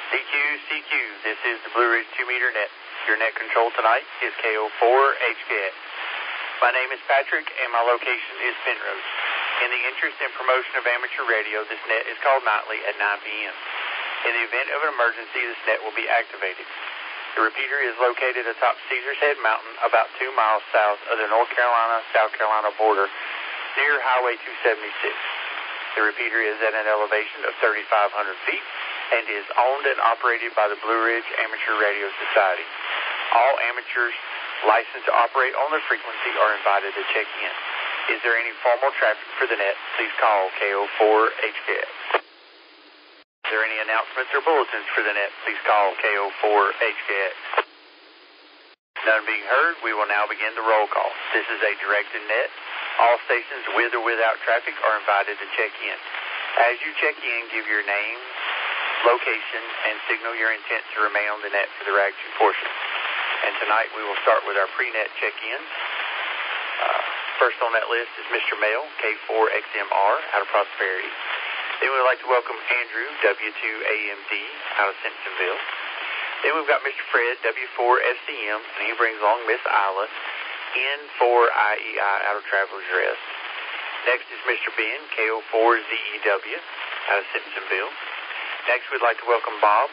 CQ, this is the Blue Ridge 2-meter net. Your net control tonight is KO4HKX. My name is Patrick, and my location is Penrose. In the interest and promotion of amateur radio, this net is called nightly at 9 p.m. In the event of an emergency, this net will be activated. The repeater is located atop Caesars Head Mountain, about 2 miles south of the North Carolina-South Carolina border, near Highway 276. The repeater is at an elevation of 3,500 feet and is owned and operated by the Blue Ridge Amateur Radio Society. All amateurs licensed to operate on the frequency are invited to check in. Is there any formal traffic for the net? Please call KO4HKX. Is there any announcements or bulletins for the net? Please call KO4HKX. None being heard, we will now begin the roll call. This is a directed net. All stations with or without traffic are invited to check in. As you check in, give your name, location, and signal your intent to remain on the net for the RAG 2 portion. And tonight we will start with our pre-net check-ins. First on that list is Mr. Mail, K4XMR, out of Prosperity. Then we'd like to welcome Andrew, W2AMD, out of Simpsonville. Then we've got Mr. Fred, W4FCM, and he brings along Miss Isla, N4IEI, out of Traveler's Rest. Next is Mr. Ben, KO4ZEW, out of Simpsonville. Next we'd like to welcome Bob,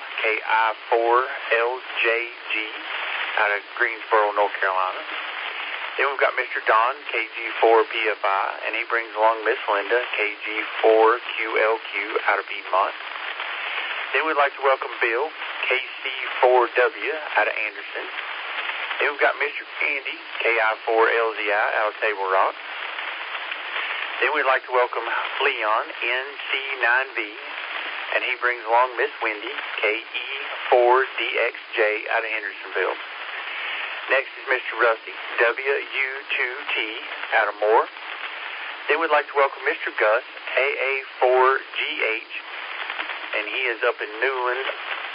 KI4LJG, out of Greensboro, North Carolina. Then we've got Mr. Don, KG4PFI, and he brings along Miss Linda, KG4QLQ, out of Piedmont. Then we'd like to welcome Bill, KC4W, out of Anderson. Then we've got Mr. Andy, KI4LZI, out of Table Rock. Then we'd like to welcome Leon, NC9V, and he brings along Miss Wendy, KE4DXJ, out of Hendersonville. Next is Mr. Rusty, WU2T, out of Moore. Then we'd like to welcome Mr. Gus, AA4GH, and he is up in Newland,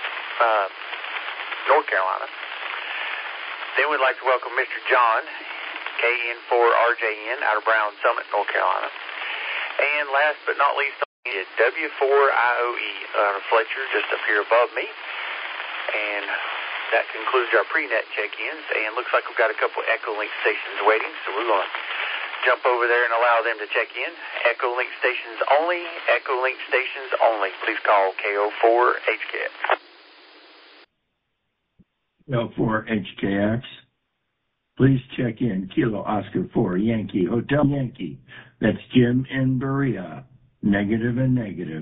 North Carolina. Then we'd like to welcome Mr. John, KN4RJN, out of Brown Summit, North Carolina. And last but not least, is W4IOE, out of Fletcher, just up here above me. And that concludes our pre-net check-ins, and looks like we've got a couple Echolink stations waiting, so we're going to jump over there and allow them to check in. Echolink stations only, Echolink stations only. Please call KO4HKX. KO4HKX. Please check in Kilo Oscar 4 Yankee Hotel Yankee. That's Jim in Berea. Negative and negative.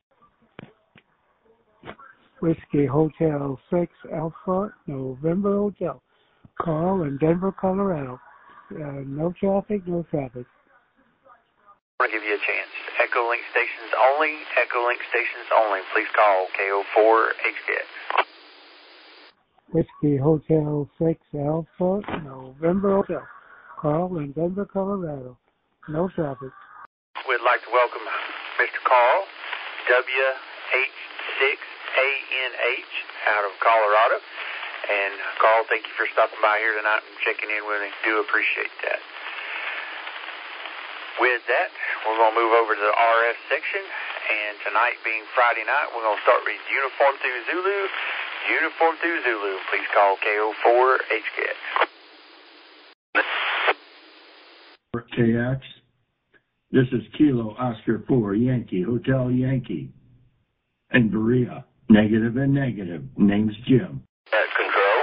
Whiskey Hotel 6 Alpha November Hotel. Carl in Denver, Colorado. No traffic, no traffic. I want to give you a chance. Echolink stations only, Echolink stations only. Please call KO4HKX. Whiskey Hotel 6 Alpha November Hotel. Carl in Denver, Colorado. No traffic. We'd like to welcome Mr. Carl, WH6ANH, out of Colorado. And Carl, thank you for stopping by here tonight and checking in with me. Do appreciate that. With that, we're going to move over to the RF section. And tonight being Friday night, we're going to start with Uniform through Zulu. Uniform through Zulu. Please call KO4HKX. KX. This is Kilo Oscar 4 Yankee Hotel Yankee. And Berea. Negative and negative. Name's Jim. Control.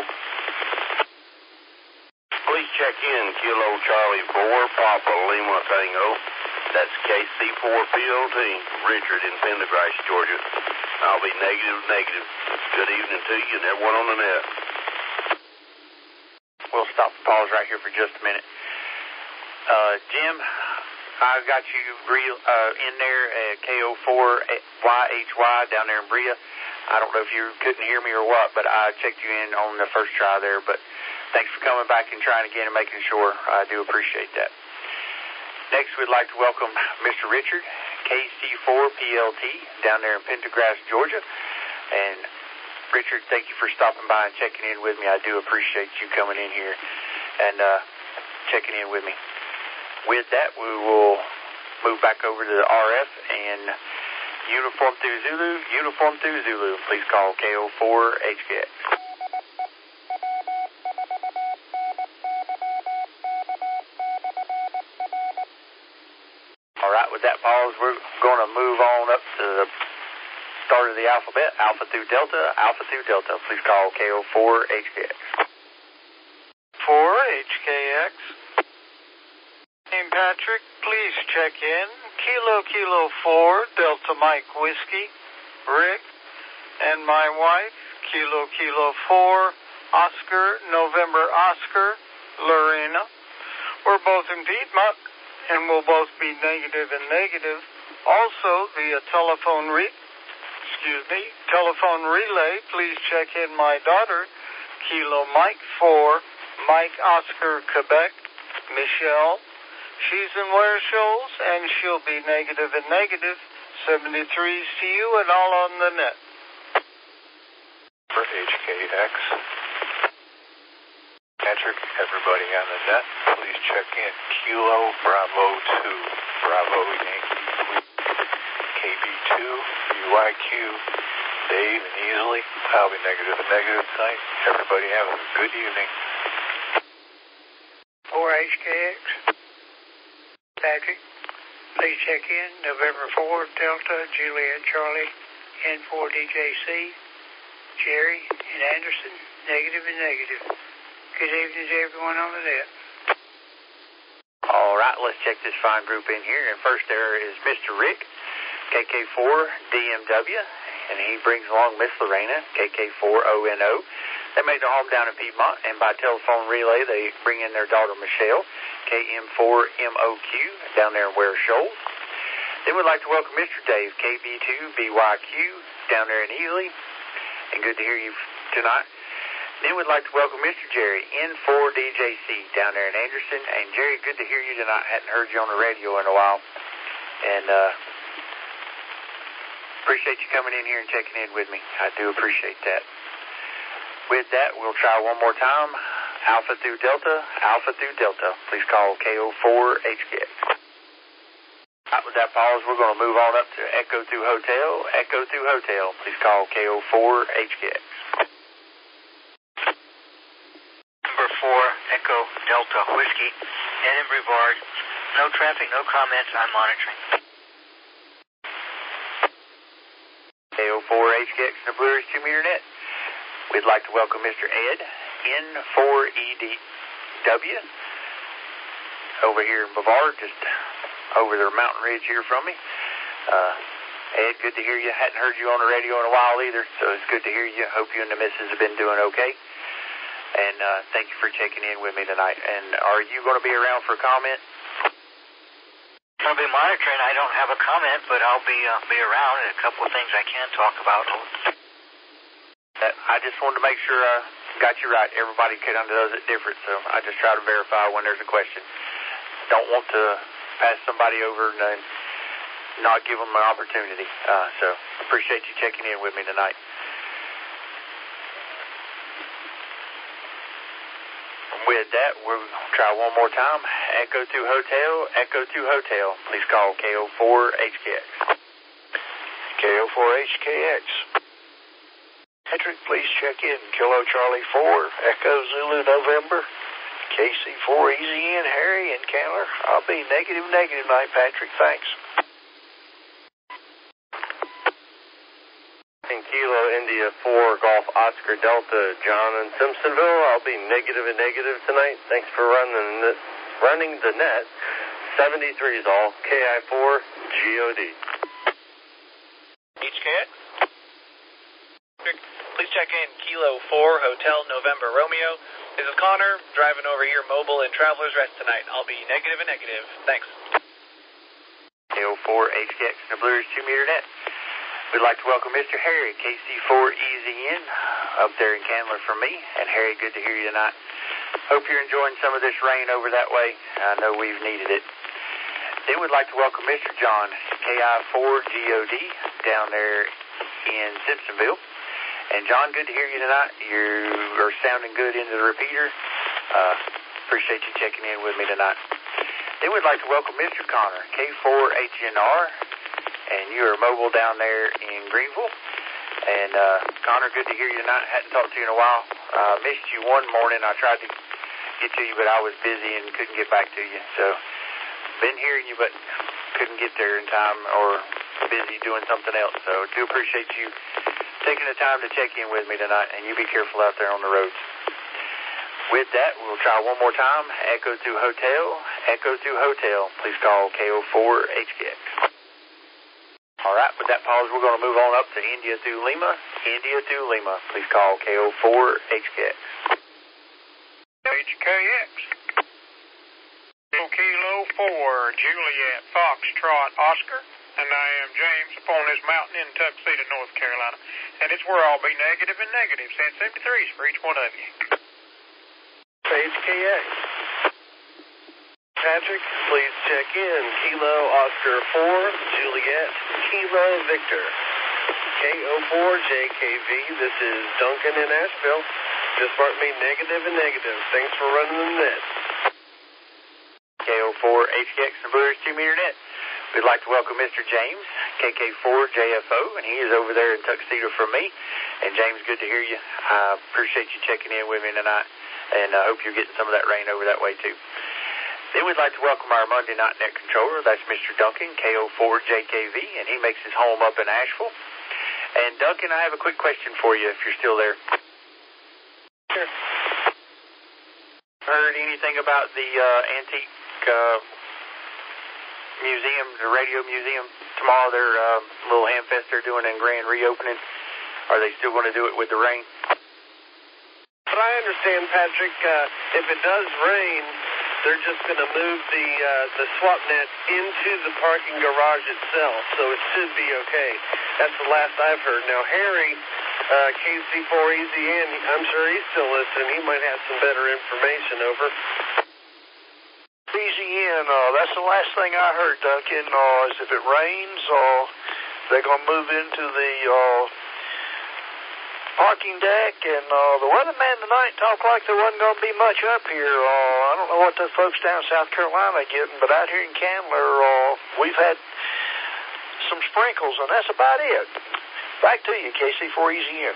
Please check in Kilo Charlie 4 Papa Lima Tango. That's KC4PLT, Richard in Pendergrass, Georgia. I'll be negative. Good evening to you and everyone on the net. We'll stop the pause right here for just a minute. Jim, I got you in there at KO4YHY down there in Berea. I don't know if you couldn't hear me or what, but I checked you in on the first try there. But thanks for coming back and trying again and making sure. I do appreciate that. Next, we'd like to welcome Mr. Richard, KC4PLT, down there in Pendergrass, Georgia. And Richard, thank you for stopping by and checking in with me. I do appreciate you coming in here and checking in with me. With that, we will move back over to the RF, and Uniform through Zulu. Please call KO4HKX. All right, with that pause, we're going to move on up to the start of the alphabet, Alpha through Delta. Please call KO4HKX. 4HKX. Name Patrick, please check in. Kilo 4, Delta Mike Whiskey, Rick, and my wife, Kilo 4, Oscar, November Oscar, Lorena. We're both in Piedmont, and we'll both be negative and negative. Also, via telephone relay, please check in my daughter, Kilo Mike 4, Mike Oscar, Quebec, Michelle. She's in Ware Shoals, and she'll be negative and negative. 73s to you and all on the net. For HKX. Patrick, everybody on the net, please check in. Kilo Bravo 2, Bravo Yankee, KB2, UIQ, Dave and Easley. I'll be negative and negative tonight. Everybody have a good evening. 4HKX. Patrick, please check in. November 4, Delta, Juliet, Charlie, N4DJC, Jerry, and Anderson, negative and negative. Good evening to everyone on the net. All right, let's check this fine group in here. And first there is Mr. Rick, KK4 DMW, and he brings along Miss Lorena, KK4ONO. They made their home down in Piedmont, and by telephone relay, they bring in their daughter, Michelle, KM4MOQ, down there in Ware Shoals. Then we'd like to welcome Mr. Dave, KB2BYQ, down there in Easley, and good to hear you tonight. Then we'd like to welcome Mr. Jerry, N4DJC, down there in Anderson. And Jerry, good to hear you tonight. Hadn't heard you on the radio in a while. And appreciate you coming in here and checking in with me. I do appreciate that. With that, we'll try one more time. Alpha through Delta. Please call KO4HKX. Right, with that pause, we're going to move on up to Echo through Hotel. Please call KO4HKX. Number 4, Echo Delta Whiskey, Edinburgh Boulevard. No traffic, no comments. I'm monitoring. KO4HKX and the Blue Ridge 2-meter net. We'd like to welcome Mr. Ed, N4EDW, over here in Bavard, just over the mountain ridge here from me. Ed, good to hear you. Hadn't heard you on the radio in a while either, so it's good to hear you. Hope you and the missus have been doing okay. And thank you for checking in with me tonight. And are you going to be around for a comment? I'll be monitoring. I don't have a comment, but I'll be around, and a couple of things I can talk about. I just wanted to make sure I got you right. Everybody kind of does it different, so I just try to verify when there's a question. Don't want to pass somebody over and not give them an opportunity. So appreciate you checking in with me tonight. With that, we'll try one more time. Echo 2 Hotel. Please call KO4HKX. KO4HKX. Patrick, please check in. Kilo Charlie 4, Echo Zulu November, KC4 Easy in, Harry and Candler. I'll be negative tonight, Patrick. Thanks. In Kilo India 4 Golf Oscar Delta, John in Simpsonville. I'll be negative tonight. Thanks for running the net. 73s all. KI4 GOD. HKX. Please check in Kilo 4 Hotel November Romeo. This is Connor, driving over here mobile in Traveler's Rest tonight. I'll be negative. Thanks. KO4HKX and the Blue Ridge 2-meter net. We'd like to welcome Mr. Harry, KC4 Easy In, up there in Candler from me. And Harry, good to hear you tonight. Hope you're enjoying some of this rain over that way. I know we've needed it. Then we'd like to welcome Mr. John, KI4GOD, down there in Simpsonville. And John, good to hear you tonight. You are sounding good into the repeater. Appreciate you checking in with me tonight. Then we'd like to welcome Mr. Connor, K4HNR, and you are mobile down there in Greenville. And Connor, good to hear you tonight. Hadn't talked to you in a while. Missed you one morning. I tried to get to you, but I was busy and couldn't get back to you. So been hearing you, but couldn't get there in time or busy doing something else. So do appreciate you taking the time to check in with me tonight, and you be careful out there on the roads. With that, we'll try one more time. Echo 2 Hotel. Echo 2 Hotel. Please call KO4HKX. All right, with that pause, we're going to move on up to India 2 Lima. India 2 Lima. Please call KO4HKX. HKX. Kilo 4, Juliet, Foxtrot, Oscar. And I am James upon this mountain in Tuxedo, North Carolina. And it's where I'll be negative and negative. Send 73s for each one of you. HKX. Patrick, please check in. Kilo Oscar 4, Juliet, Kilo Victor. KO4JKV, this is Duncan in Asheville. Just mark me negative and negative. Thanks for running the net. KO4HKX and Blue Ridge 2-meter net. We'd like to welcome Mr. James, KK4JFO, and he is over there in Tuxedo from me. And James, good to hear you. I appreciate you checking in with me tonight, and I hope you're getting some of that rain over that way too. Then we'd like to welcome our Monday night net controller. That's Mr. Duncan, KO4JKV, and he makes his home up in Asheville. And Duncan, I have a quick question for you if you're still there. Sure. Heard anything about the antique museum, the radio museum tomorrow? Their little hamfest they're doing in grand reopening. Are they still going to do it with the rain? But I understand, Patrick, if it does rain, they're just going to move the swap net into the parking garage itself, so it should be okay. That's the last I've heard. Now, Harry, KC4EZN, I'm sure he's still listening. He might have some better information. Over. EZN, that's the last thing I heard, Duncan, is if it rains, they're going to move into the parking deck, and the weatherman tonight talked like there wasn't going to be much up here. I don't know what the folks down South Carolina are getting, but out here in Candler, we've had some sprinkles, and that's about it. Back to you, KC4EZN.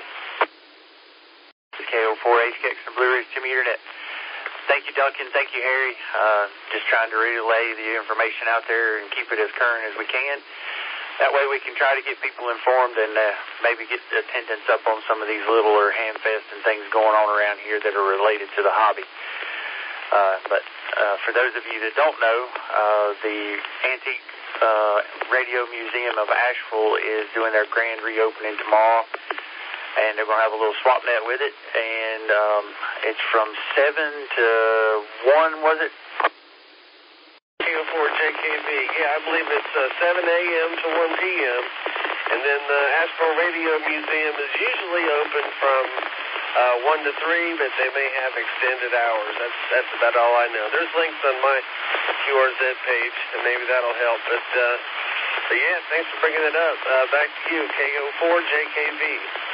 KO4HKX and Blue Ridge 2-meter net. Thank you, Duncan. Thank you, Harry. Just trying to relay the information out there and keep it as current as we can. That way we can try to get people informed and maybe get the attendance up on some of these littler hamfests and things going on around here that are related to the hobby. But for those of you that don't know, the Antique Radio Museum of Asheville is doing their grand reopening tomorrow. And they're going to have a little swap net with it. And it's from 7 to 1, was it? KO4JKV. Yeah, I believe it's 7 a.m. to 1 p.m. And then the Asheville Radio Museum is usually open from 1 to 3, but they may have extended hours. That's about all I know. There's links on my QRZ page, and maybe that'll help. But yeah, thanks for bringing it up. Back to you, KO4JKV.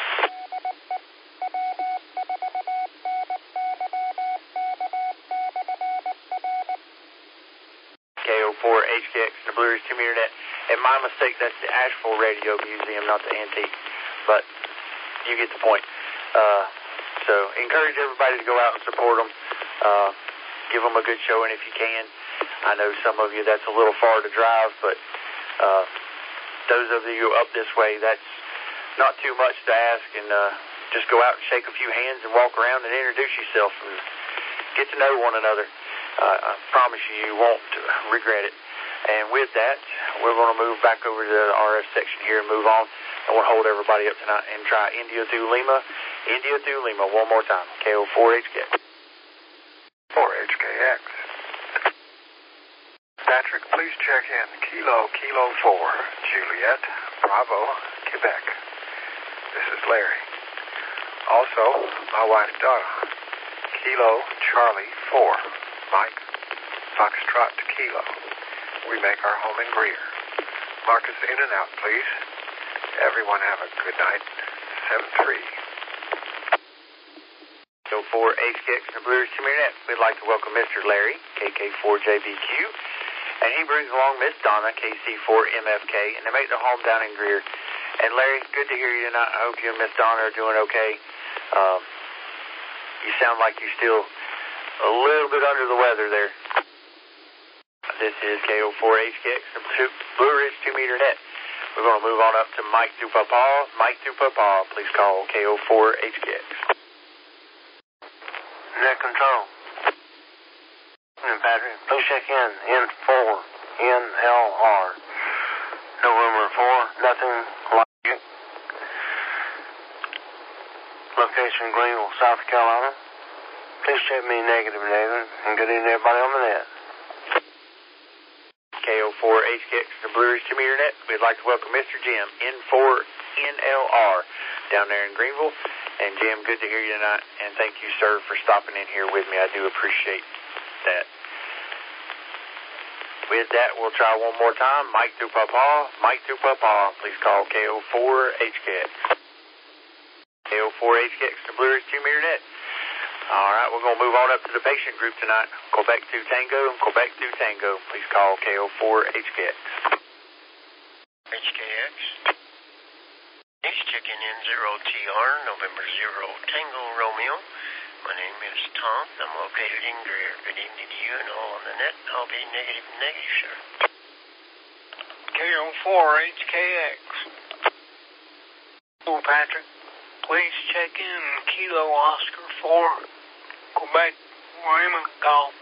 KO4HKX and the Blue Ridge 2-meter net. And my mistake, that's the Asheville Radio Museum, not the Antique. But you get the point. So encourage everybody to go out and support them. Give them a good showing if you can. I know some of you that's a little far to drive, but those of you up this way, that's not too much to ask. And just go out and shake a few hands and walk around and introduce yourself and get to know one another. I promise you won't regret it. And with that, we're going to move back over to the RF section here and move on. And we'll hold everybody up tonight and try India 2 Lima. India 2 Lima one more time. KO4HKX. 4HKX. Patrick, please check in. Kilo 4, Juliet, Bravo, Quebec. This is Larry. Also, my wife Donna. Kilo Charlie 4. Mike, Foxtrot to Kilo. We make our home in Greer. Mark us in and out, please. Everyone have a good night. 7-3. KO4HKX and the Blue Ridge 2-meter net. We'd like to welcome Mr. Larry, KK4JBQ, And he brings along Miss Donna, KC4MFK, and they make their home down in Greer. And Larry, good to hear you tonight. I hope you and Miss Donna are doing okay. You sound like you're still a little bit under the weather there. This is KO4HKX, Blue Ridge 2-meter net. We're going to move on up to Mike through Papa. Mike through Papa, please call KO4HKX. Net control. And Patrick, please check in. N4, NLR. November 4, nothing like it. Location Greenville, South Carolina. Please check me negative, and good evening everybody on the net. KO4HKX, the Blue Ridge 2-meter net. We'd like to welcome Mr. Jim, N4NLR, down there in Greenville. And Jim, good to hear you tonight, and thank you, sir, for stopping in here with me. I do appreciate that. With that, we'll try one more time. Mike through Papa. Mike through Papa. Please call KO4HKX. KO4HKX, the Blue Ridge 2-meter net. All right, we're going to move on up to the patient group tonight. Quebec 2 Tango, Quebec 2 Tango. Please call KO4HKX. HKX. Please check in N0TR, November 0 Tango Romeo. My name is Tom. I'm located in Greer. Good evening to you and all on the net. I'll be negative, sir. KO4HKX. Hello, Patrick. Please check in Kilo Oscar 4, Quebec, Raymond Golf.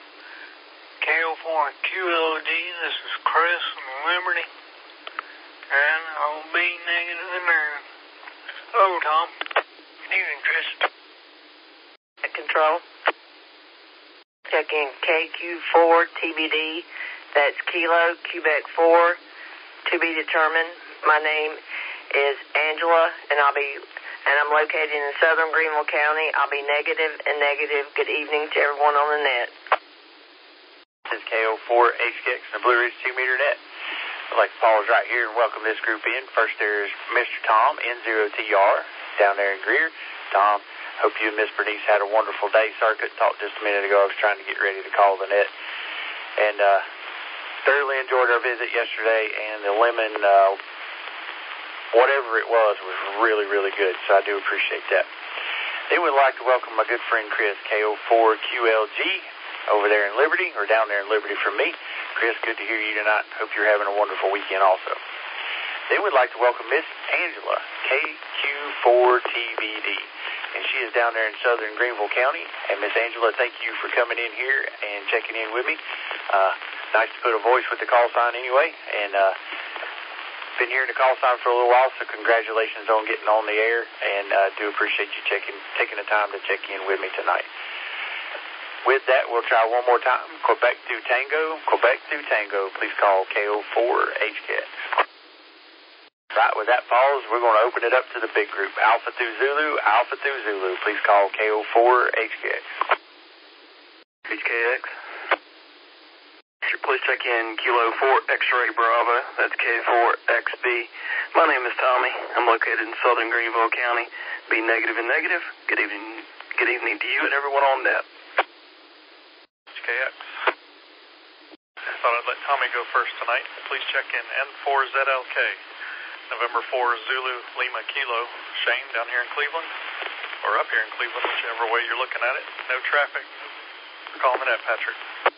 KO4QLD, this is Chris from Liberty. And I'll be negative in there. Hello, Tom. Good evening, Chris. Control. Check in KQ4 TBD. That's Kilo Quebec 4. To be determined. My name is Angela, and I'm located in southern Greenville County. I'll be negative and negative. Good evening to everyone on the net. This is KO4HKX, the Blue Ridge 2-meter net. I'd like to pause right here and welcome this group in. First, there's Mr. Tom, N0TR, down there in Greer. Tom, hope you and Miss Bernice had a wonderful day. Sorry, I couldn't talk just a minute ago. I was trying to get ready to call the net. And thoroughly enjoyed our visit yesterday, and the lemon, whatever it was really, really good. So I do appreciate that. Then we'd like to welcome my good friend Chris, KO4QLG, over there in Liberty, or down there in Liberty from me. Chris, good to hear you tonight. Hope you're having a wonderful weekend also. Then we'd like to welcome Miss Angela, KQ4TBD. And she is down there in southern Greenville County. And Miss Angela, thank you for coming in here and checking in with me. Nice to put a voice with the call sign anyway. And been hearing the call sign for a little while, so congratulations on getting on the air. And do appreciate you taking the time to check in with me tonight. With that, we'll try one more time. Quebec 2 Tango, Quebec 2 Tango. Please call KO4HKX. Right, with that pause, we're going to open it up to the big group. Alpha 2 Zulu, Alpha 2 Zulu. Please call KO4HKX. HKX. Please check in Kilo 4 X-Ray Bravo. That's K4XB. My name is Tommy. I'm located in southern Greenville County. Be negative and negative. Good evening to you and everyone on net. HKX. I thought I'd let Tommy go first tonight. Please check in N4ZLK. November 4 Zulu Lima Kilo. Shane down here in Cleveland, or up here in Cleveland, whichever way you're looking at it. No traffic. Call the net, Patrick.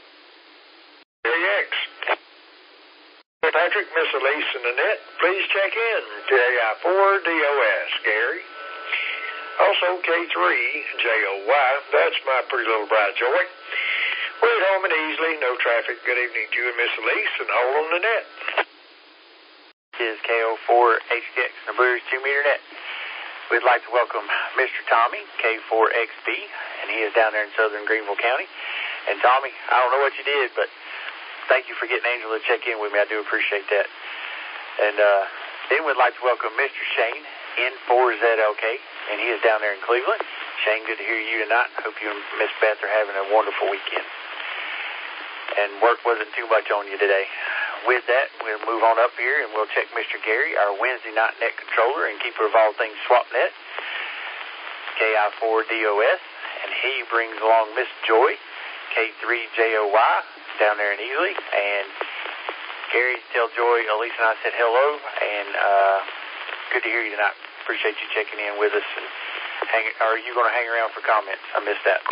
KX. Patrick, Miss Elise in the net. Please check in JI4DOS, Gary. Also K3JOY. That's my pretty little bride, Joy. We're at home and easily, no traffic. Good evening to you and Miss Elise, and all on the net. This is KO4HKX, the Blue Ridge 2-meter net. We'd like to welcome Mr. Tommy, K4XB, and he is down there in southern Greenville County. And Tommy, I don't know what you did, but thank you for getting Angela to check in with me. I do appreciate that. And then we'd like to welcome Mr. Shane, N4ZLK, and he is down there in Cleveland. Shane, good to hear you tonight. Hope you and Miss Beth are having a wonderful weekend. And work wasn't too much on you today. With that, we'll move on up here and we'll check Mr. Gary, our Wednesday night net controller and keeper of all things SwapNet, KI4DOS, and he brings along Miss Joy, K3JOY down there in Ely. And Gary, tell Joy, Elise, and I said hello, and good to hear you tonight. Appreciate you checking in with us. And are you going to hang around for comments? I missed that.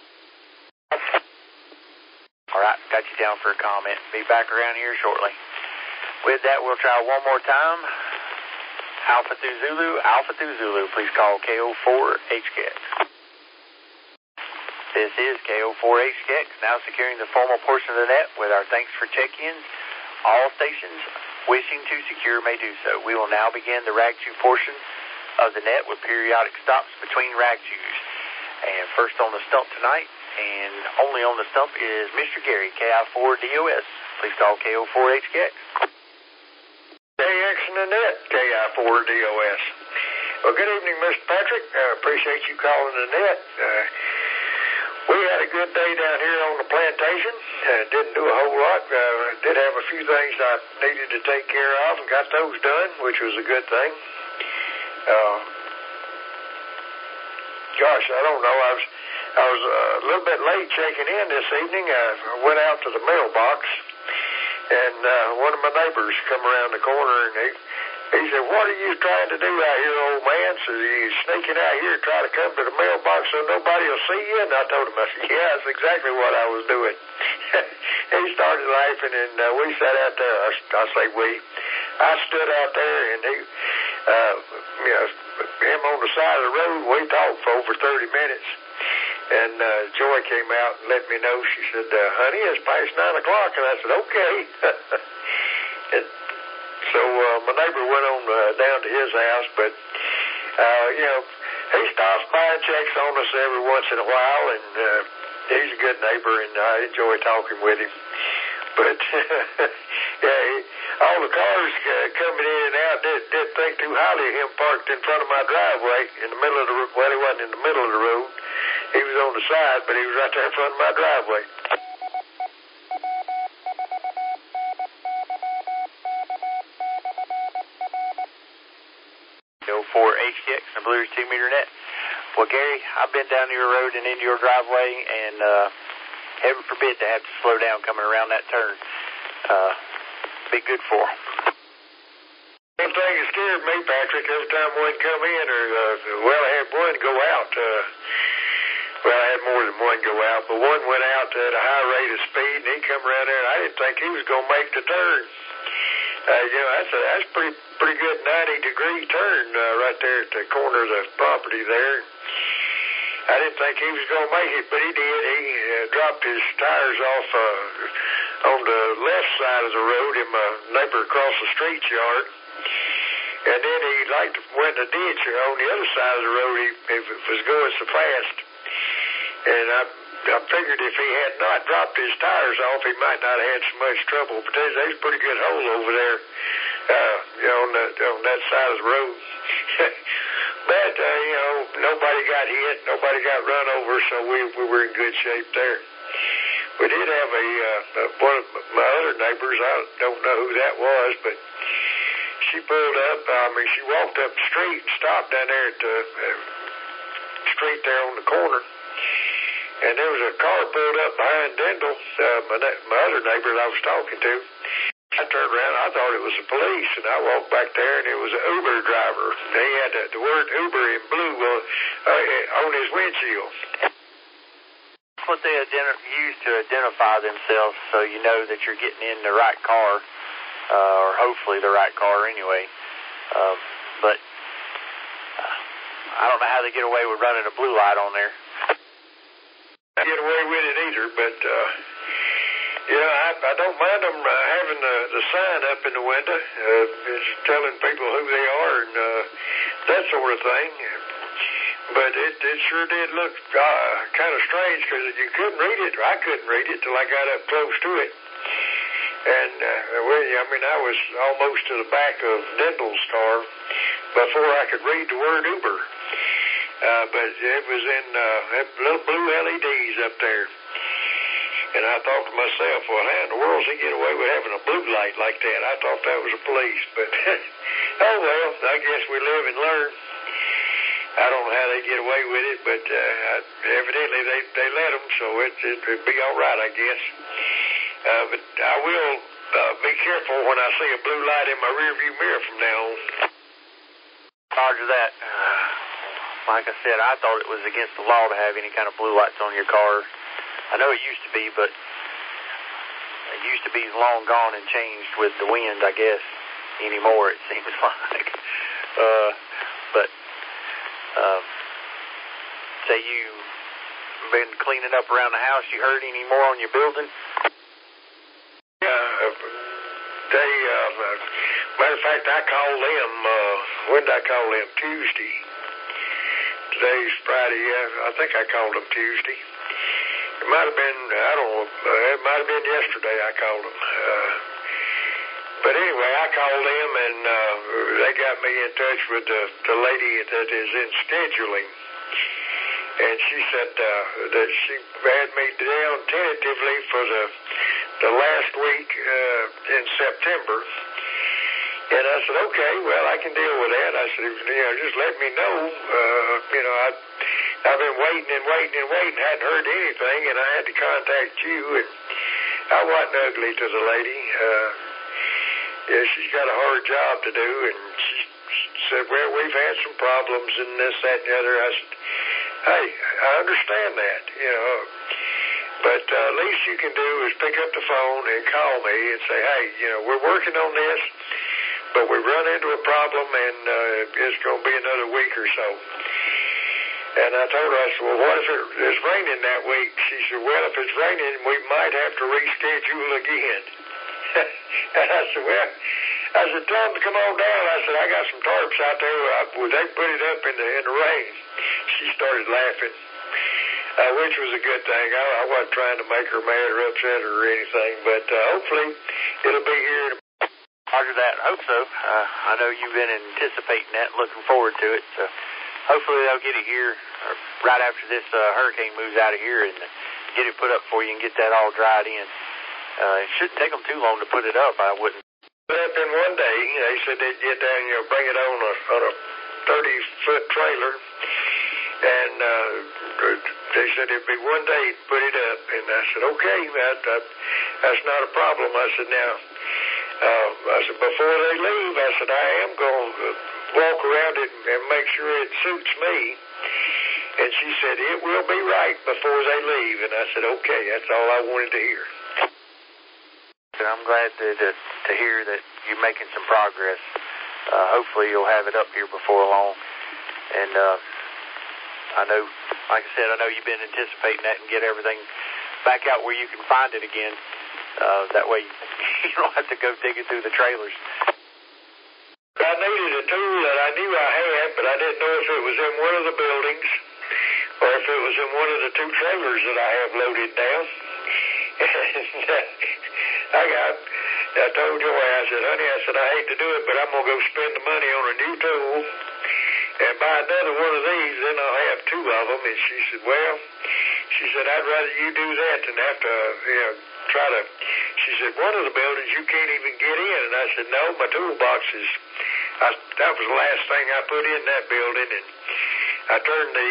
All right, got you down for a comment. Be back around here shortly. With that, we'll try one more time. Alpha through Zulu, please call KO4HKX. This is KO4HKX, now securing the formal portion of the net with our thanks for check-ins. All stations wishing to secure may do so. We will now begin the RAG2 portion of the net with periodic stops between RAG2s. And first on the stump tonight, and only on the stump, is Mr. Gary, KI4DOS. Please call KO4HKX. KX in the net, KI4DOS. Well, good evening, Mr. Patrick. Appreciate you calling the net. We had a good day down here on the plantation. Didn't do a whole lot. Did have a few things I needed to take care of and got those done, which was a good thing. Gosh, I don't know. I was a little bit late checking in this evening. I went out to the mailbox, and one of my neighbors come around the corner, and he said, "What are you trying to do out here, old man?" So you sneaking out here trying to come to the mailbox so nobody will see you? And I told him, I said, "Yeah, that's exactly what I was doing." He started laughing, and we sat out there. I say we. I stood out there, and he, him on the side of the road, we talked for over 30 minutes. And Joy came out and let me know. She said, "Honey, it's past 9 o'clock." And I said, "Okay." And so my neighbor went on down to his house, but, he stops by and checks on us every once in a while, and he's a good neighbor, and I enjoy talking with him. But, all the cars coming in and out didn't think too highly of him parked in front of my driveway in the middle of the road. Well, he wasn't in the middle of the road. He was on the side, but he was right there in front of my driveway. KO4HKX and Blue Ridge 2-meter net. Well, Gary, I've been down your road and into your driveway, and heaven forbid to have to slow down coming around that turn. Be good for. One thing that scared me, Patrick, every time one come in, or I had one go out. I had more than one go out, but one went out at a high rate of speed, and he come around there, and I didn't think he was going to make the turn. That's pretty good 90-degree turn right there at the corner of the property there. I didn't think he was going to make it, but he did. He dropped his tires off on the left side of the road in my neighbor across the street's yard. And then he went in a ditch on the other side of the road. He was going so fast. And I figured if he had not dropped his tires off, he might not have had so much trouble. But there's a pretty good hole over there, on that side of the road. But, nobody got hit, nobody got run over, so we were in good shape there. We did have one of my other neighbors, I don't know who that was, but she pulled up, she walked up the street and stopped down there at the street there on the corner. And there was a car pulled up behind Dendle, my other neighbor that I was talking to. I turned around, I thought it was the police, and I walked back there, and it was an Uber driver. He had the word Uber in blue on his windshield. That's what they use to identify themselves, so you know that you're getting in the right car, or hopefully the right car anyway. But I don't know how they get away with running a blue light on there. I get away with it either, but I don't mind them having the sign up in the window, just telling people who they are and that sort of thing. But it sure did look kind of strange because you couldn't read it, or I couldn't read it till I got up close to it. And I was almost to the back of Dendle's car before I could read the word Uber. But it was in little blue LEDs up there. And I thought to myself, well, how in the world does he get away with having a blue light like that? I thought that was the police. But, oh, well, I guess we live and learn. I don't know how they get away with it, but evidently they let them, so it'll be all right, I guess. But I will be careful when I see a blue light in my rearview mirror from now on. Roger that. Like I said, I thought it was against the law to have any kind of blue lights on your car. I know it used to be, but it used to be long gone and changed with the wind, I guess. Anymore, it seems like. Say you've been cleaning up around the house, you heard any more on your building? Yeah, matter of fact, I called them, when did I call them? Tuesday. Today's Friday, I think I called them Tuesday. It might have been, I don't know, it might have been yesterday I called them. But anyway, I called them and they got me in touch with the lady that is in scheduling. And she said that she had me down tentatively for the last week in September. And I said, okay, well, I can deal with that. I said, just let me know. I've been waiting and waiting, hadn't heard anything, and I had to contact you. And I wasn't ugly to the lady. She's got a hard job to do, and she said, well, we've had some problems and this, that, and the other. I said, hey, I understand that, but least you can do is pick up the phone and call me and say, hey, we're working on this, but we run into a problem, and it's going to be another week or so. And I told her, I said, well, what if it's raining that week? She said, well, if it's raining, we might have to reschedule again. And I said, well, tell them to come on down. I said, I got some tarps out there. They put it up in the rain. She started laughing, which was a good thing. I wasn't trying to make her mad or upset her or anything, but hopefully it'll be here. Roger that. I hope so. I know you've been anticipating that, looking forward to it. So hopefully they'll get it here right after this hurricane moves out of here and get it put up for you and get that all dried in. It shouldn't take them too long to put it up. I wouldn't. Put up in one day. They said they'd get down, bring it on a 30-foot trailer, and they said it'd be one day to put it up. And I said, okay, that's not a problem. I said, now, before they leave, I said, I am going to walk around it and make sure it suits me. And she said, it will be right before they leave. And I said, okay, that's all I wanted to hear. I'm glad to hear that you're making some progress. Hopefully you'll have it up here before long. And I know, like I said, I know you've been anticipating that and get everything back out where you can find it again. That way you don't have to go digging through the trailers. I needed a tool that I knew I had, but I didn't know if it was in one of the buildings or if it was in one of the two trailers that I have loaded down. And I told Joy, I said, honey, I hate to do it, but I'm going to go spend the money on a new tool and buy another one of these, then I'll have two of them. And she said, well, I'd rather you do that than have to, try to, she said, one of the buildings you can't even get in. And I said, no, my toolbox is, that was the last thing I put in that building. And I turned the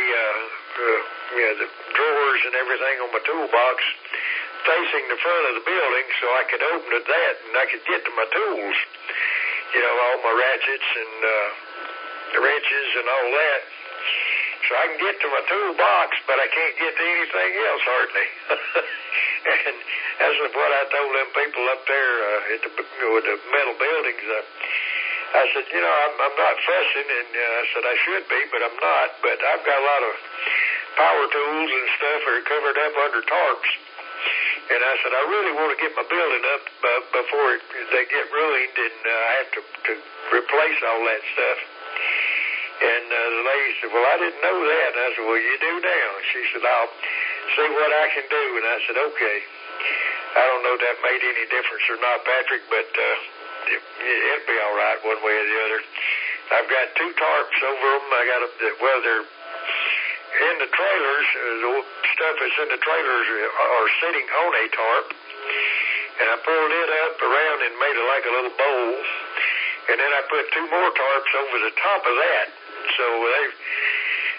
drawers and everything on my toolbox facing the front of the building so I could open it that and I could get to my tools, all my ratchets and the wrenches and all that. So I can get to my toolbox, but I can't get to anything else hardly. And that's what I told them people up there with the metal buildings. I said, I'm not fussing, and I said I should be, but I'm not. But I've got a lot of power tools and stuff that are covered up under tarps. And I said, I really want to get my building up before they get ruined, and I have to replace all that stuff. And the lady said, well, I didn't know that. And I said, well, you do now. She said, I'll see what I can do. And I said, okay. I don't know if that made any difference or not, Patrick, but it'd be all right one way or the other. I've got two tarps over them. They're in the trailers. The stuff that's in the trailers are sitting on a tarp. And I pulled it up around and made it like a little bowl. And then I put two more tarps over the top of that. So everything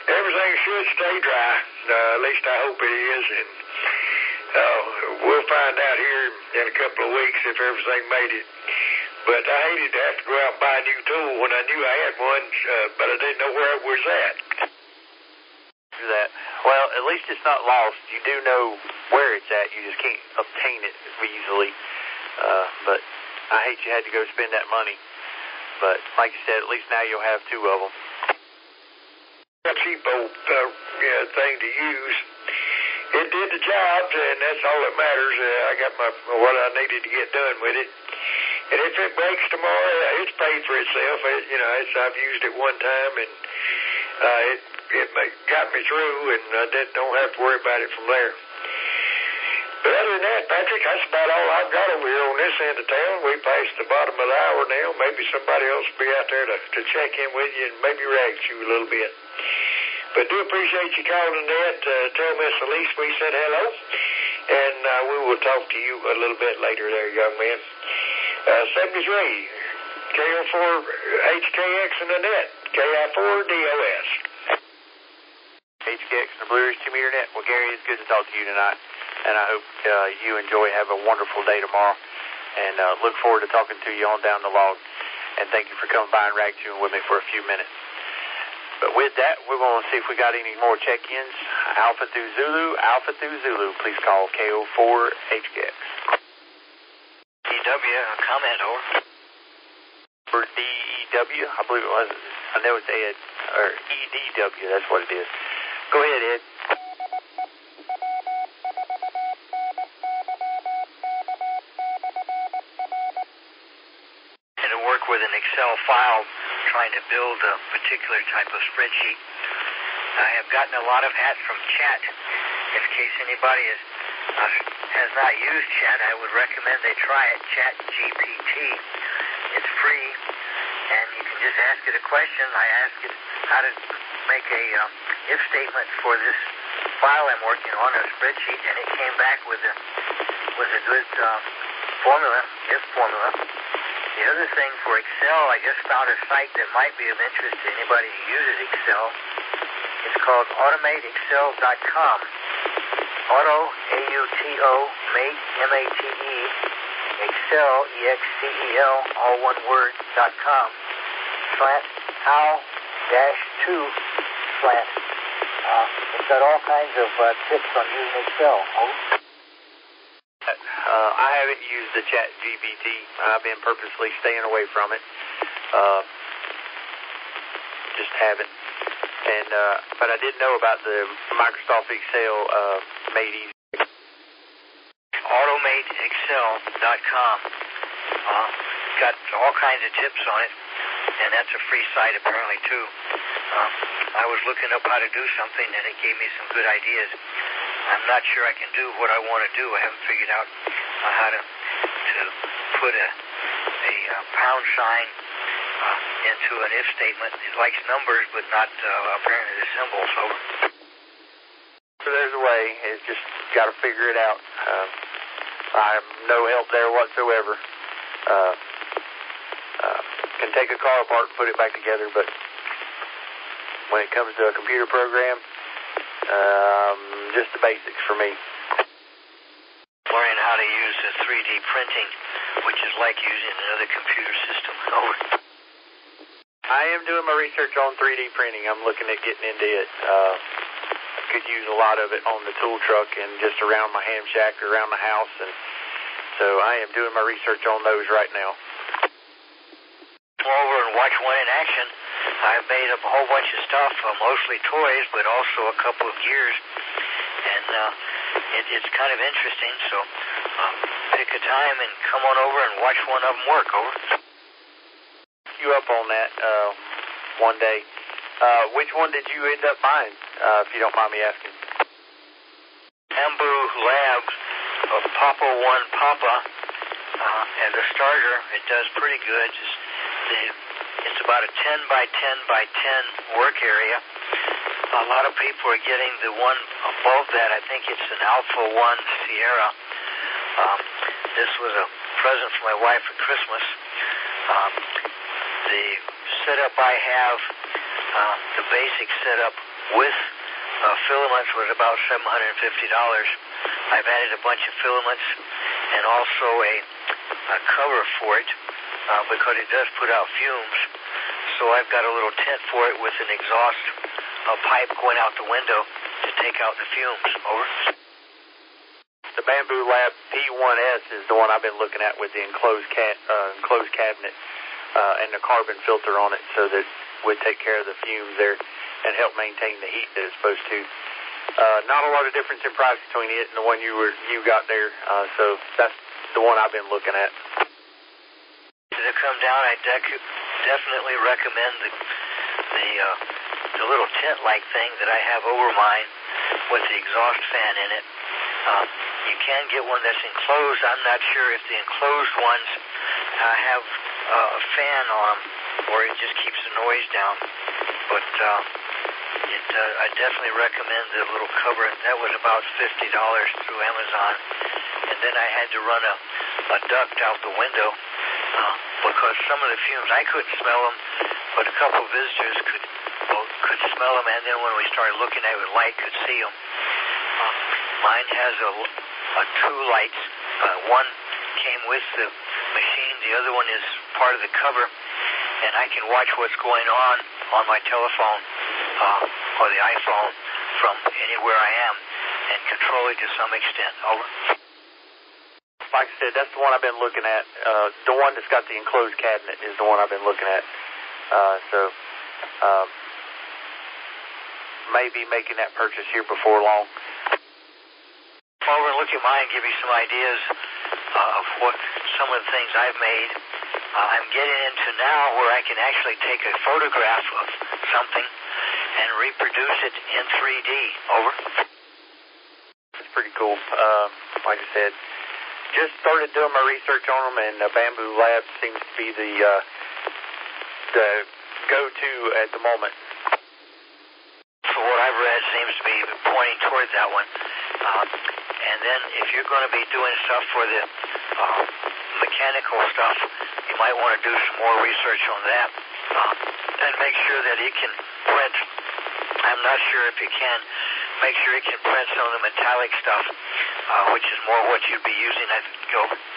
everything should stay dry. At least I hope it is. And we'll find out here in a couple of weeks if everything made it. But I hated to have to go out and buy a new tool when I knew I had one, but I didn't know where it was at. That. Well, at least it's not lost. You do know where it's at. You just can't obtain it easily. But I hate you had to go spend that money. But like you said, at least now you'll have two of them. A cheap old thing to use. It did the job, and that's all that matters. I got what I needed to get done with it. And if it breaks tomorrow, it's paid for itself. I've used it one time, and it got me through, and I don't have to worry about it from there. But other than that, Patrick, that's about all I've got over here on this end of town. We passed the bottom of the hour now. Maybe somebody else will be out there to check in with you and maybe rag you a little bit. But do appreciate you calling Annette. Tell Miss Elise we said hello, and we will talk to you a little bit later there, young man. 73, KO4 HKX and Annette, KI4 DOS. HKX and the Blue Ridge 2-meter net. Well, Gary, it's good to talk to you tonight, and I hope you enjoy. Have a wonderful day tomorrow, and look forward to talking to you on down the log. And thank you for coming by and rag tuning with me for a few minutes. But with that, we're going to see if we got any more check-ins. Alpha through Zulu, please call KO4 HKX. DW, a comment, over. For DEW, I believe it was. I know it's Ed, or EDW, that's what it is. Go ahead, Ed. And to work with an Excel file trying to build a particular type of spreadsheet. I have gotten a lot of hat from chat. In case anybody has not used chat, I would recommend they try it, Chat GPT. It's free, and you can just ask it a question. I asked it how to make a if statement for this file I'm working on, a spreadsheet, and it came back with a good formula, if formula. The other thing for Excel, I just found a site that might be of interest to anybody who uses Excel. It's called automateexcel.com. Auto, A-U-T-O, mate, M-A-T-E, Excel, E-X-C-E-L, all one word, .com, /how-2/. It's got all kinds of tips on using Excel. I haven't used the Chat GPT. I've been purposely staying away from it. Just haven't. And but I did know about the Microsoft Excel made easy. Automateexcel.com. Got all kinds of tips on it, and that's a free site apparently too. I was looking up how to do something, and it gave me some good ideas. I'm not sure I can do what I want to do. I haven't figured out how to put a pound sign into an if statement. It likes numbers, but not apparently the symbols. So there's a way. It's just got to figure it out. I have no help there whatsoever. Can take a car apart and put it back together, but when it comes to a computer program, just the basics for me. Learning how to use 3D printing, which is like using another computer system. Over. I am doing my research on 3D printing. I'm looking at getting into it. I could use a lot of it on the tool truck and just around my ham shack or around the house, and so I am doing my research on those right now. Come over and watch one in action. I've made up a whole bunch of stuff, mostly toys, but also a couple of gears, and it's kind of interesting, so pick a time and come on over and watch one of them work. Over. You up on that one day. Which one did you end up buying, if you don't mind me asking? Bamboo Labs of Papa 1 Papa, and the starter, it does pretty good. It's about a 10 by 10 by 10 work area. A lot of people are getting the one above that. I think it's an Alpha 1 Sierra. This was a present for my wife for Christmas. The setup I have, the basic setup with filaments was about $750. I've added a bunch of filaments and also a cover for it because it does put out fumes. So I've got a little tent for it with an exhaust pipe going out the window to take out the fumes. Over. The Bamboo Lab P1S is the one I've been looking at with the enclosed cabinet and the carbon filter on it, so that would take care of the fumes there and help maintain the heat that it's supposed to. Not a lot of difference in price between it and the one you got there, so that's the one I've been looking at. To come down, I definitely recommend the little tent-like thing that I have over mine with the exhaust fan in it. You can get one that's enclosed. I'm not sure if the enclosed ones have a fan on them or it just keeps the noise down. But I definitely recommend the little cover. That was about $50 through Amazon. And then I had to run a duct out the window because some of the fumes, I couldn't smell them, but a couple of visitors could smell them, and then when we started looking at it with light, could see them. Mine has two lights. One came with the machine. The other one is part of the cover, and I can watch what's going on my telephone or the iPhone from anywhere I am and control it to some extent. Over. Like I said, that's the one I've been looking at. The one that's got the enclosed cabinet is the one I've been looking at. Maybe making that purchase here before long. Over and look at mine and give you some ideas of what some of the things I've made. I'm getting into now where I can actually take a photograph of something and reproduce it in 3D. Over. It's pretty cool. Like I said, just started doing my research on them, and Bamboo Lab seems to be the go-to at the moment. For what I've read, seems to be pointing toward that one. And then if you're going to be doing stuff for the mechanical stuff, you might want to do some more research on that and make sure that it can print. I'm not sure if you can. Make sure it can print some of the metallic stuff, which is more what you'd be using, I think.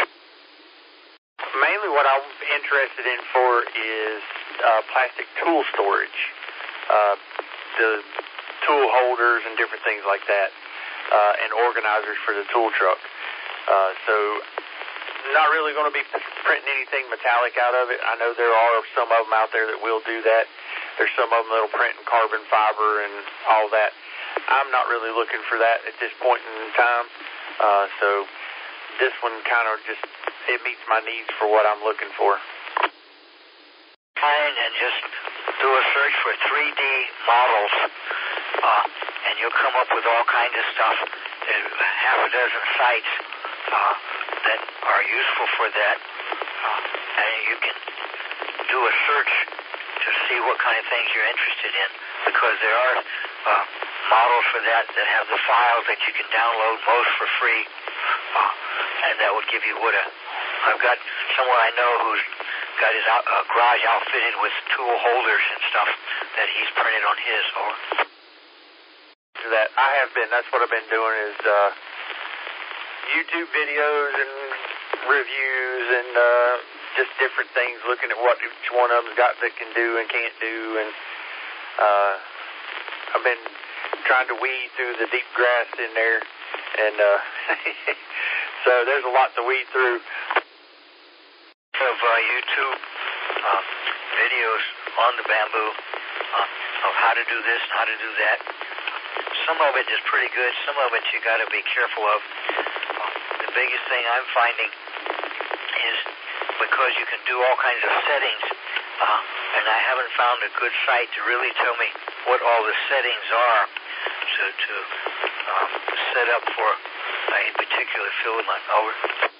Mainly what I'm interested in for is plastic tool storage, the tool holders and different things like that, and organizers for the tool truck. So not really going to be printing anything metallic out of it. I know there are some of them out there that will do that. There's some of them that'll print in carbon fiber and all that. I'm not really looking for that at this point in time. So this one kind of just, it meets my needs for what I'm looking for. Find and just do a search for 3D models, and you'll come up with all kinds of stuff. There's half a dozen sites that are useful for that, and you can do a search to see what kind of things you're interested in, because there are models for that have the files that you can download most for free, and that would give you what I've got someone I know who's got his garage outfitted with tool holders and stuff that he's printed on his. That I have been. That's what I've been doing is YouTube videos and reviews and just different things, looking at what each one of them's got that can do and can't do, and I've been trying to weed through the deep grass in there, and so there's a lot to weed through. Of YouTube videos on the bamboo of how to do this and how to do that. Some of it is pretty good. Some of it you got to be careful of. The biggest thing I'm finding is because you can do all kinds of settings, and I haven't found a good site to really tell me what all the settings are to set up for a particular filament. Over.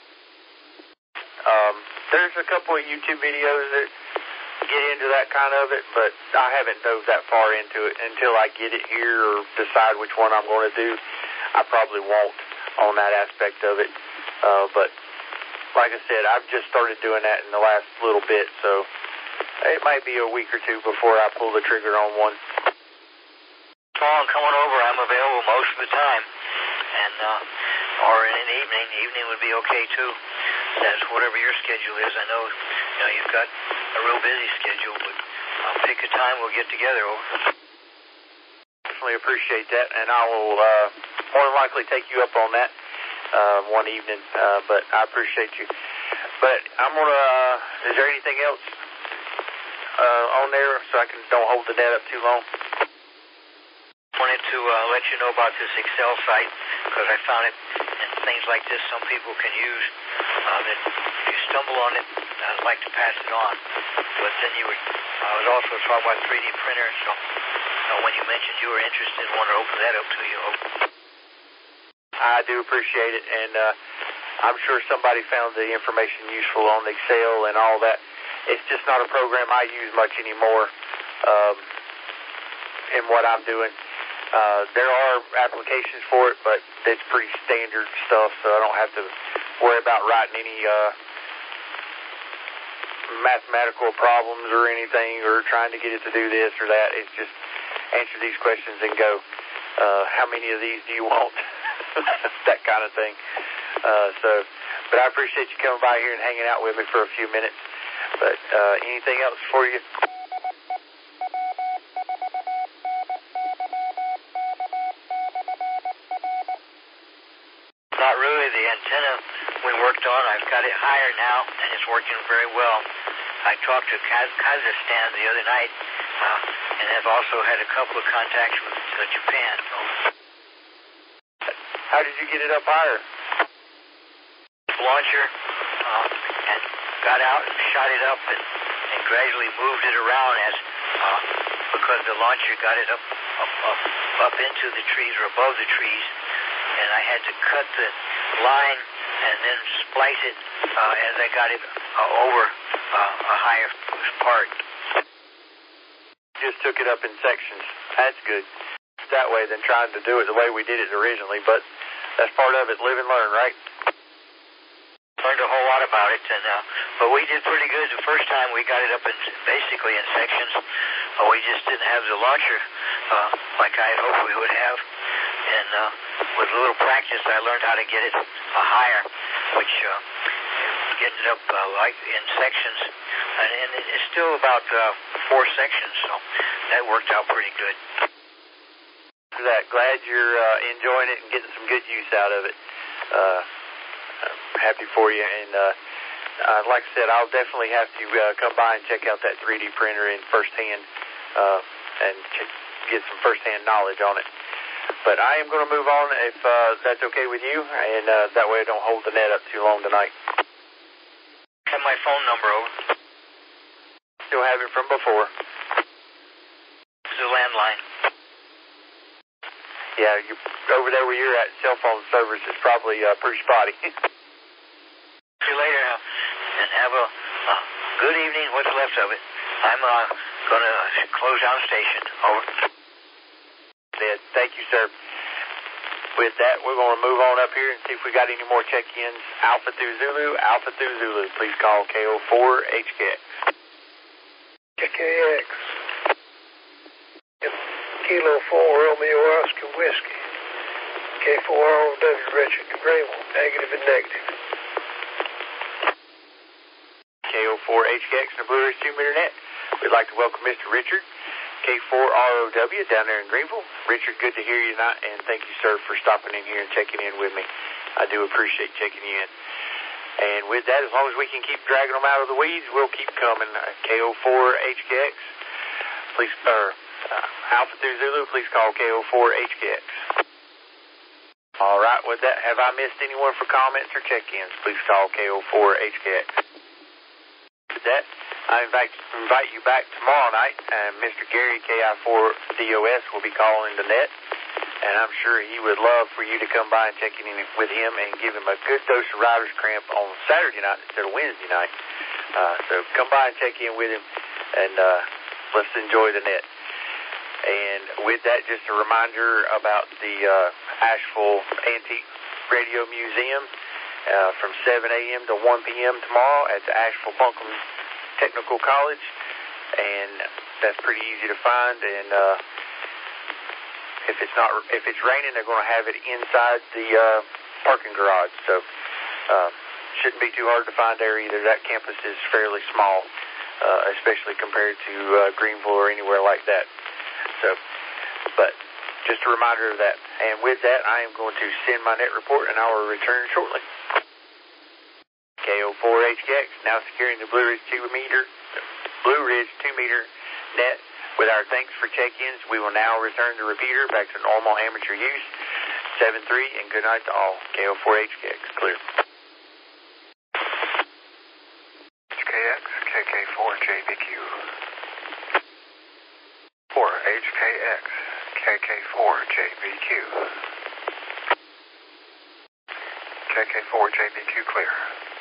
There's a couple of YouTube videos that get into that kind of it, but I haven't dove that far into it until I get it here or decide which one I'm going to do. I probably won't on that aspect of it. But like I said, I've just started doing that in the last little bit, so it might be a week or two before I pull the trigger on one. call and come on over. I'm available most of the time. And, or in an evening. Evening would be okay too. That's whatever your schedule is. I know, you've got a real busy schedule, but pick a time, we'll get together. Over. Definitely appreciate that, and I will more than likely take you up on that one evening, but I appreciate you. But I'm going to, is there anything else on there so I don't hold the net up too long? Wanted to let you know about this Excel site because I found it and things like this some people can use that if you stumble on it, I'd like to pass it on. But then I was also talking about 3D printer, so when you mentioned you were interested, I wanted to open that up to you. I do appreciate it, and I'm sure somebody found the information useful on Excel and all that. It's just not a program I use much anymore in what I'm doing. There are applications for it, but it's pretty standard stuff, so I don't have to worry about writing any mathematical problems or anything or trying to get it to do this or that. It's just answer these questions and go. How many of these do you want? That kind of thing. But I appreciate you coming by here and hanging out with me for a few minutes. But anything else for you? Not really. The antenna we worked on, I've got it higher now, and it's working very well. I talked to Kazakhstan the other night, and have also had a couple of contacts with Japan. How did you get it up higher? Launcher, and got out and shot it up and gradually moved it around because the launcher got it up into the trees or above the trees, and I had to cut the line and then splice it as I got it over a higher part. Just took it up in sections. That's good. That way than trying to do it the way we did it originally, but that's part of it. Live and learn, right? Learned a whole lot about it, but we did pretty good the first time. We got it up basically in sections. We just didn't have the launcher like I had hoped we would have. And with a little practice, I learned how to get it higher, which gets it up like in sections. And it's still about 4 sections, so that worked out pretty good. Glad you're enjoying it and getting some good use out of it. I'm happy for you, and like I said, I'll definitely have to come by and check out that 3D printer in firsthand and get some firsthand knowledge on it. But I am going to move on if that's okay with you, and that way I don't hold the net up too long tonight. Have my phone number over. Still have it from before. It's a landline. Yeah, over there where you're at, cell phone service is probably pretty spotty. See you later, and have a good evening, what's left of it. I'm going to close down the station. Over. Thank you, sir. With that, we're going to move on up here and see if we got any more check-ins. Alpha through Zulu, please call KO4HKX. KX. Kilo 4 Romeo Oscar Whiskey. K4ROW Richard Greenville, negative and negative. KO4HKX and the Blue Ridge 2-meter net. We'd like to welcome Mr. Richard, K4ROW down there in Greenville. Richard, good to hear you tonight, and thank you, sir, for stopping in here and checking in with me. I do appreciate checking you in. And with that, as long as we can keep dragging them out of the weeds, we'll keep coming. KO4HKX, please, Alpha through Zulu, please call KO4HKX. All right, with that, have I missed anyone for comments or check-ins? Please call KO4HKX. With that, I invite you back tomorrow night, and Mr. Gary, KI4DOS, will be calling the net, and I'm sure he would love for you to come by and check in with him and give him a good dose of rider's cramp on Saturday night instead of Wednesday night. So come by and check in with him, and let's enjoy the net. And with that, just a reminder about the Asheville Antique Radio Museum from 7 a.m. to 1 p.m. tomorrow at the Asheville Buncombe Technical College, and that's pretty easy to find, and if it's raining, they're going to have it inside the parking garage. So shouldn't be too hard to find there either. That campus is fairly small, especially compared to Greenville or anywhere like that. So, but just a reminder of that. And with that, I am going to send my net report, and I will return shortly. KO4HKX now securing the Blue Ridge 2-meter net. With our thanks for check-ins, we will now return the repeater back to normal amateur use. 7-3, and good night to all. KO4HKX, clear. HKX, KK4JBQ. 4HKX, KK4JBQ. KK4JBQ clear.